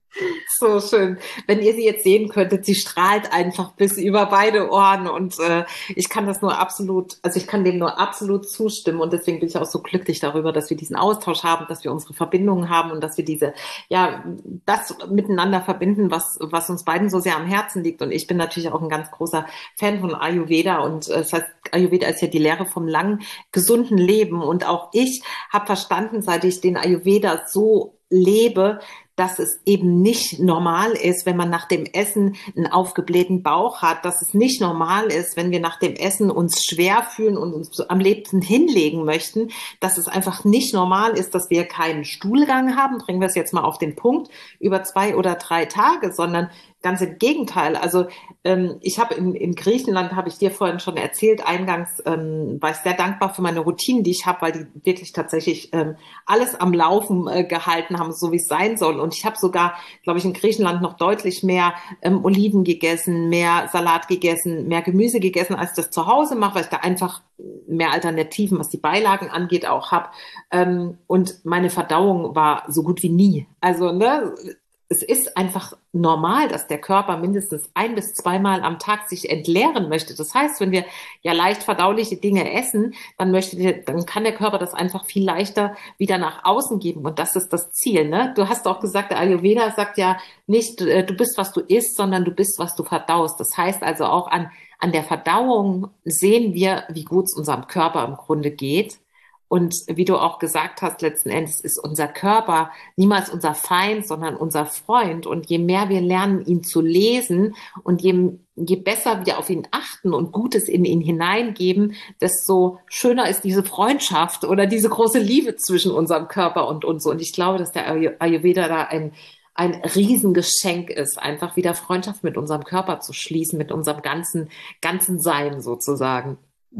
So schön. Wenn ihr sie jetzt sehen könntet, sie strahlt einfach bis über beide Ohren und äh, ich kann das nur absolut, also ich kann dem nur absolut zustimmen und deswegen bin ich auch so glücklich darüber, dass wir diesen Austausch haben, dass wir unsere Verbindungen haben und dass wir diese, ja, das miteinander verbinden, was, was uns beiden so sehr am Herzen liegt. Und ich bin natürlich auch ein ganz großer Fan von Ayurveda und äh, das heißt, Ayurveda ist ja die Lehre vom langen, gesunden Leben und auch ich habe verstanden, seit ich den Ayurveda so lebe, dass es eben nicht normal ist, wenn man nach dem Essen einen aufgeblähten Bauch hat, dass es nicht normal ist, wenn wir nach dem Essen uns schwer fühlen und uns am liebsten hinlegen möchten, dass es einfach nicht normal ist, dass wir keinen Stuhlgang haben, bringen wir es jetzt mal auf den Punkt, über zwei oder drei Tage, sondern ganz im Gegenteil. Also ähm, ich habe in, in Griechenland, habe ich dir vorhin schon erzählt, eingangs ähm, war ich sehr dankbar für meine Routinen, die ich habe, weil die wirklich tatsächlich ähm, alles am Laufen äh, gehalten haben, so wie es sein soll. Und ich habe sogar, glaube ich, in Griechenland noch deutlich mehr ähm, Oliven gegessen, mehr Salat gegessen, mehr Gemüse gegessen, als ich das zu Hause mache, weil ich da einfach mehr Alternativen, was die Beilagen angeht, auch habe. Ähm, und meine Verdauung war so gut wie nie. Also, ne, es ist einfach normal, dass der Körper mindestens ein bis zweimal am Tag sich entleeren möchte. Das heißt, wenn wir ja leicht verdauliche Dinge essen, dann möchte der, dann kann der Körper das einfach viel leichter wieder nach außen geben. Und das ist das Ziel, ne? Du hast auch gesagt, der Ayurveda sagt ja nicht, du bist, was du isst, sondern du bist, was du verdaust. Das heißt also auch an, an der Verdauung sehen wir, wie gut es unserem Körper im Grunde geht. Und wie du auch gesagt hast, letzten Endes ist unser Körper niemals unser Feind, sondern unser Freund. Und je mehr wir lernen, ihn zu lesen und je, je besser wir auf ihn achten und Gutes in ihn hineingeben, desto schöner ist diese Freundschaft oder diese große Liebe zwischen unserem Körper und uns. Und ich glaube, dass der Ayurveda da ein, ein Riesengeschenk ist, einfach wieder Freundschaft mit unserem Körper zu schließen, mit unserem ganzen, ganzen Sein sozusagen.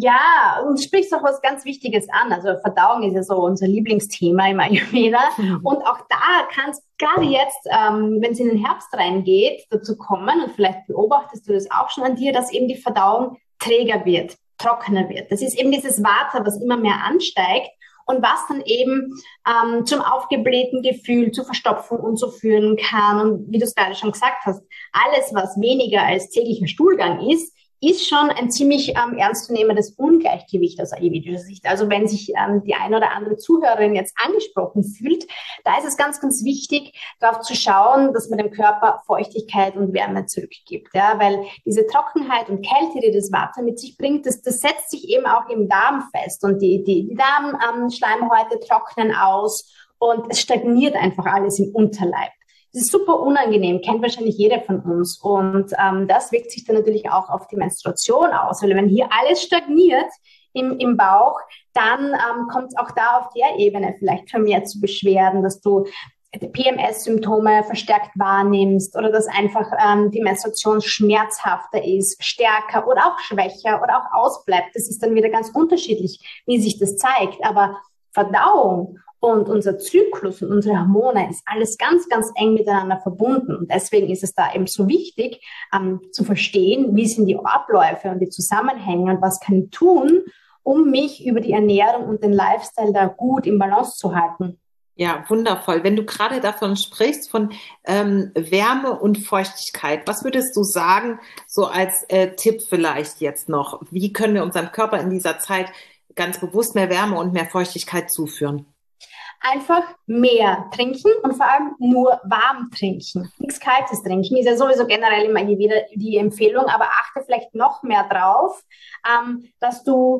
Ja, und du sprichst auch was ganz Wichtiges an. Also Verdauung ist ja so unser Lieblingsthema im Ayurveda. Mhm. Und auch da kann es gerade jetzt, ähm, wenn es in den Herbst reingeht, dazu kommen, und vielleicht beobachtest du das auch schon an dir, dass eben die Verdauung träger wird, trockener wird. Das ist eben dieses Vata, was immer mehr ansteigt und was dann eben ähm, zum aufgeblähten Gefühl, zu Verstopfung und so führen kann. Und wie du es gerade schon gesagt hast, alles, was weniger als täglicher Stuhlgang ist, ist schon ein ziemlich ähm, ernstzunehmendes Ungleichgewicht aus ayurvedischer Sicht. Also wenn sich ähm, die eine oder andere Zuhörerin jetzt angesprochen fühlt, da ist es ganz, ganz wichtig, darauf zu schauen, dass man dem Körper Feuchtigkeit und Wärme zurückgibt. Ja? Weil diese Trockenheit und Kälte, die das Vata mit sich bringt, das, das setzt sich eben auch im Darm fest. Und die, die, die Darmschleimhäute ähm, trocknen aus und es stagniert einfach alles im Unterleib. Das ist super unangenehm, kennt wahrscheinlich jeder von uns. Und ähm, das wirkt sich dann natürlich auch auf die Menstruation aus. Weil wenn hier alles stagniert im, im Bauch, dann ähm, kommt es auch da auf der Ebene vielleicht vermehrt zu Beschwerden, dass du P M S-Symptome verstärkt wahrnimmst oder dass einfach ähm, die Menstruation schmerzhafter ist, stärker oder auch schwächer oder auch ausbleibt. Das ist dann wieder ganz unterschiedlich, wie sich das zeigt. Aber Verdauung und unser Zyklus und unsere Hormone ist alles ganz, ganz eng miteinander verbunden. Und deswegen ist es da eben so wichtig, ähm, zu verstehen, wie sind die Abläufe und die Zusammenhänge und was kann ich tun, um mich über die Ernährung und den Lifestyle da gut im Balance zu halten. Ja, wundervoll. Wenn du gerade davon sprichst, von ähm, Wärme und Feuchtigkeit, was würdest du sagen, so als äh, Tipp vielleicht jetzt noch? Wie können wir unserem Körper in dieser Zeit ganz bewusst mehr Wärme und mehr Feuchtigkeit zuführen? Einfach mehr trinken und vor allem nur warm trinken. Nichts Kaltes trinken ist ja sowieso generell immer wieder die Empfehlung, aber achte vielleicht noch mehr drauf, ähm, dass du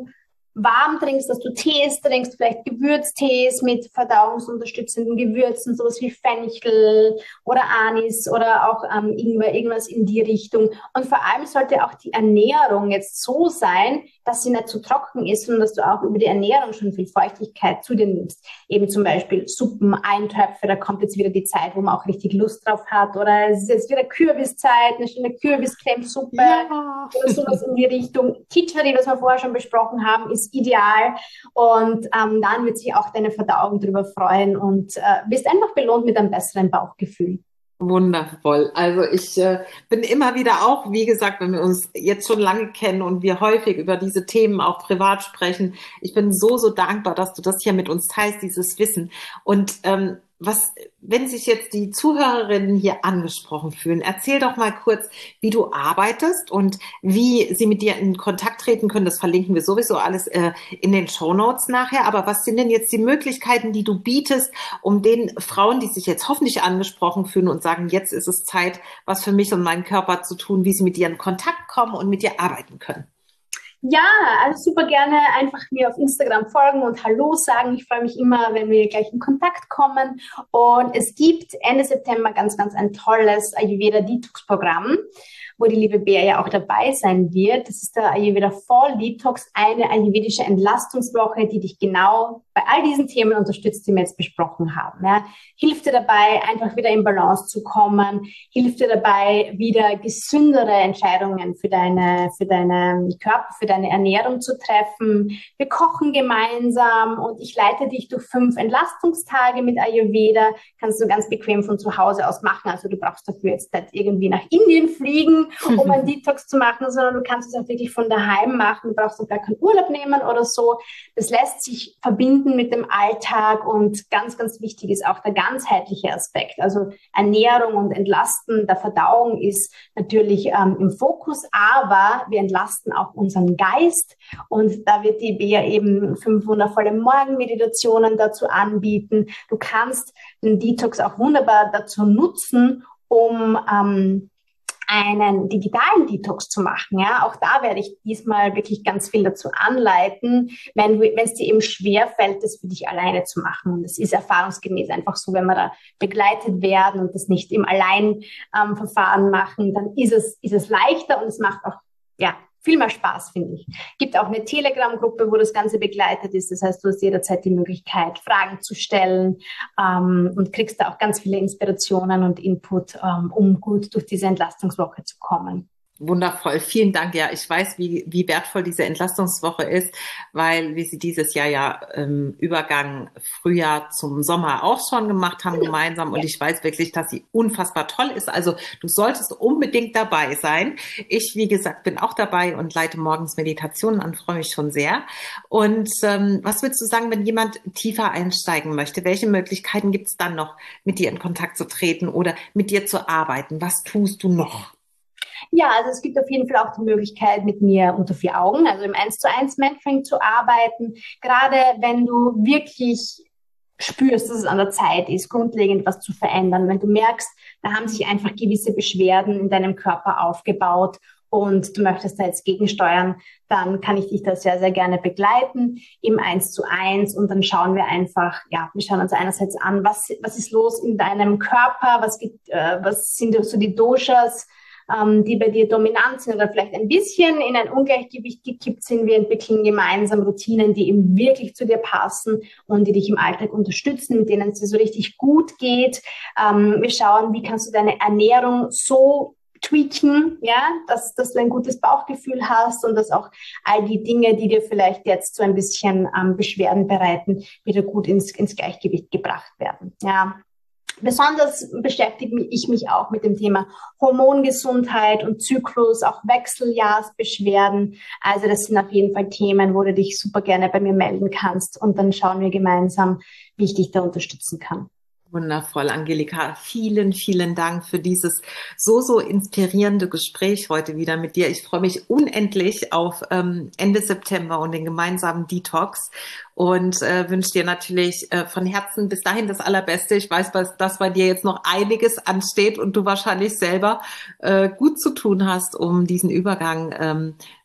warm trinkst, dass du Tees trinkst, vielleicht Gewürztees mit verdauungsunterstützenden Gewürzen, sowas wie Fenchel oder Anis oder auch ähm, Ingwer, irgendwas in die Richtung. Und vor allem sollte auch die Ernährung jetzt so sein, dass sie nicht zu trocken ist, sondern dass du auch über die Ernährung schon viel Feuchtigkeit zu dir nimmst. Eben zum Beispiel Suppen, Eintöpfe, da kommt jetzt wieder die Zeit, wo man auch richtig Lust drauf hat. Oder es ist jetzt wieder Kürbiszeit, eine schöne Kürbiscremesuppe Ja. oder sowas in die Richtung. Khichdi, was wir vorher schon besprochen haben, ist ideal. Und ähm, dann wird sich auch deine Verdauung darüber freuen und äh, wirst einfach belohnt mit einem besseren Bauchgefühl. Wundervoll. Also ich äh, bin immer wieder auch, wie gesagt, wenn wir uns jetzt schon lange kennen und wir häufig über diese Themen auch privat sprechen, ich bin so, so dankbar, dass du das hier mit uns teilst, dieses Wissen. Und ähm, was, wenn sich jetzt die Zuhörerinnen hier angesprochen fühlen, erzähl doch mal kurz, wie du arbeitest und wie sie mit dir in Kontakt treten können. Das verlinken wir sowieso alles äh, in den Shownotes nachher. Aber was sind denn jetzt die Möglichkeiten, die du bietest, um den Frauen, die sich jetzt hoffentlich angesprochen fühlen und sagen, jetzt ist es Zeit, was für mich und meinen Körper zu tun, wie sie mit dir in Kontakt kommen und mit dir arbeiten können? Ja, also super gerne einfach mir auf Instagram folgen und Hallo sagen. Ich freue mich immer, wenn wir gleich in Kontakt kommen. Und es gibt Ende September ganz, ganz ein tolles Ayurveda-Detox-Programm, wo die liebe Bea ja auch dabei sein wird. Das ist der Ayurveda Fall Detox, eine ayurvedische Entlastungswoche, die dich genau bei all diesen Themen unterstützt, die wir jetzt besprochen haben. Ja. Hilft dir dabei, einfach wieder in Balance zu kommen, hilft dir dabei, wieder gesündere Entscheidungen für deine, für deinen Körper, für deine Ernährung zu treffen. Wir kochen gemeinsam und ich leite dich durch fünf Entlastungstage mit Ayurveda. Kannst du ganz bequem von zu Hause aus machen. Also du brauchst dafür jetzt nicht irgendwie nach Indien fliegen, um einen Detox zu machen, sondern du kannst es auch wirklich von daheim machen. Du brauchst auch gar keinen Urlaub nehmen oder so. Das lässt sich verbinden mit dem Alltag und ganz, ganz wichtig ist auch der ganzheitliche Aspekt. Also Ernährung und Entlasten der Verdauung ist natürlich ähm, im Fokus, aber wir entlasten auch unseren Geist und da wird die Bea eben fünf wundervolle Morgenmeditationen dazu anbieten. Du kannst den Detox auch wunderbar dazu nutzen, um ähm, einen digitalen Detox zu machen. Ja, auch da werde ich diesmal wirklich ganz viel dazu anleiten, wenn, wenn es dir eben schwerfällt, das für dich alleine zu machen. Und das ist erfahrungsgemäß einfach so, wenn wir da begleitet werden und das nicht im Alleinverfahren ähm, machen, dann ist es, ist es leichter und es macht auch, ja, viel mehr Spaß, finde ich. Gibt auch eine Telegram-Gruppe, wo das Ganze begleitet ist. Das heißt, du hast jederzeit die Möglichkeit, Fragen zu stellen ähm, und kriegst da auch ganz viele Inspirationen und Input, ähm, um gut durch diese Entlastungswoche zu kommen. Wundervoll, vielen Dank. Ja, ich weiß, wie, wie wertvoll diese Entlastungswoche ist, weil wir sie dieses Jahr ja im Übergang Frühjahr zum Sommer auch schon gemacht haben, genau, gemeinsam. Und ich weiß wirklich, dass sie unfassbar toll ist. Also du solltest unbedingt dabei sein. Ich, wie gesagt, bin auch dabei und leite morgens Meditationen an, freue mich schon sehr. Und ähm, was würdest du sagen, wenn jemand tiefer einsteigen möchte? Welche Möglichkeiten gibt es dann noch, mit dir in Kontakt zu treten oder mit dir zu arbeiten? Was tust du noch? Ja, also es gibt auf jeden Fall auch die Möglichkeit, mit mir unter vier Augen, also im eins zu eins Mentoring zu arbeiten. Gerade wenn du wirklich spürst, dass es an der Zeit ist, grundlegend was zu verändern. Wenn du merkst, da haben sich einfach gewisse Beschwerden in deinem Körper aufgebaut und du möchtest da jetzt gegensteuern, dann kann ich dich da sehr, sehr gerne begleiten im eins zu eins und dann schauen wir einfach, ja, wir schauen uns einerseits an, was, was ist los in deinem Körper, was, gibt, äh, was sind so die Doshas, die bei dir dominant sind oder vielleicht ein bisschen in ein Ungleichgewicht gekippt sind. Wir entwickeln gemeinsam Routinen, die eben wirklich zu dir passen und die dich im Alltag unterstützen, mit denen es dir so richtig gut geht. Wir schauen, wie kannst du deine Ernährung so tweaken, ja, dass, dass du ein gutes Bauchgefühl hast und dass auch all die Dinge, die dir vielleicht jetzt so ein bisschen ähm, Beschwerden bereiten, wieder gut ins, ins Gleichgewicht gebracht werden. Ja. Besonders beschäftige ich mich auch mit dem Thema Hormongesundheit und Zyklus, auch Wechseljahrsbeschwerden. Also das sind auf jeden Fall Themen, wo du dich super gerne bei mir melden kannst und dann schauen wir gemeinsam, wie ich dich da unterstützen kann. Wundervoll, Angelika. Vielen, vielen Dank für dieses so, so inspirierende Gespräch heute wieder mit dir. Ich freue mich unendlich auf ähm, Ende September und den gemeinsamen Detox und äh, wünsche dir natürlich äh, von Herzen bis dahin das Allerbeste. Ich weiß, dass bei dir jetzt noch einiges ansteht und du wahrscheinlich selber äh, gut zu tun hast, um diesen Übergang ähm,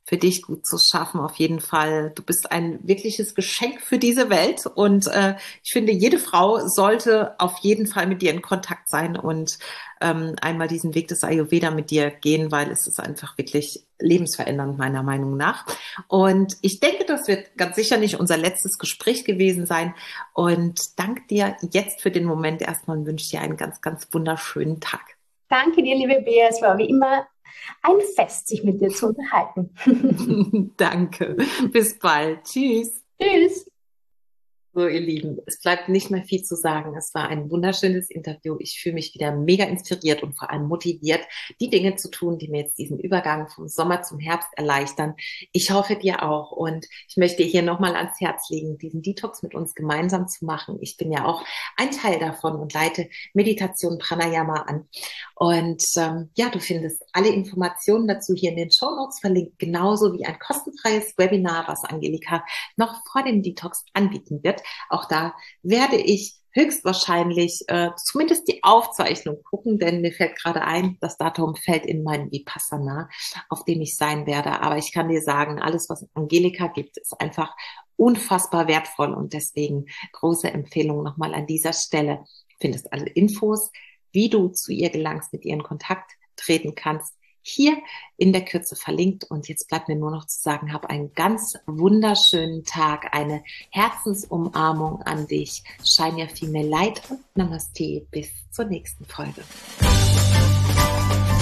für dich gut zu schaffen, auf jeden Fall. Du bist ein wirkliches Geschenk für diese Welt und äh, ich finde, jede Frau sollte auf jeden Fall mit dir in Kontakt sein und ähm, einmal diesen Weg des Ayurveda mit dir gehen, weil es ist einfach wirklich lebensverändernd, meiner Meinung nach. Und ich denke, das wird ganz sicher nicht unser letztes Gespräch gewesen sein und danke dir jetzt für den Moment erstmal und wünsche dir einen ganz, ganz wunderschönen Tag. Danke dir, liebe Bea. Es war wie immer ein Fest, sich mit dir zu unterhalten. Danke. Bis bald. Tschüss. Tschüss. So, ihr Lieben, es bleibt nicht mehr viel zu sagen. Es war ein wunderschönes Interview. Ich fühle mich wieder mega inspiriert und vor allem motiviert, die Dinge zu tun, die mir jetzt diesen Übergang vom Sommer zum Herbst erleichtern. Ich hoffe, dir auch. Und ich möchte hier nochmal ans Herz legen, diesen Detox mit uns gemeinsam zu machen. Ich bin ja auch ein Teil davon und leite Meditation Pranayama an. Und ähm, ja, du findest alle Informationen dazu hier in den Shownotes verlinkt, genauso wie ein kostenfreies Webinar, was Angelika noch vor dem Detox anbieten wird. Auch da werde ich höchstwahrscheinlich äh, zumindest die Aufzeichnung gucken, denn mir fällt gerade ein, das Datum fällt in meinen Vipassana, auf dem ich sein werde. Aber ich kann dir sagen, alles, was Angelika gibt, ist einfach unfassbar wertvoll und deswegen große Empfehlung nochmal an dieser Stelle. Du findest alle Infos, wie du zu ihr gelangst, mit ihr in Kontakt treten kannst, hier in der Kürze verlinkt. Und jetzt bleibt mir nur noch zu sagen, hab einen ganz wunderschönen Tag, eine Herzensumarmung an dich. Shine your female light und Namaste. Bis zur nächsten Folge.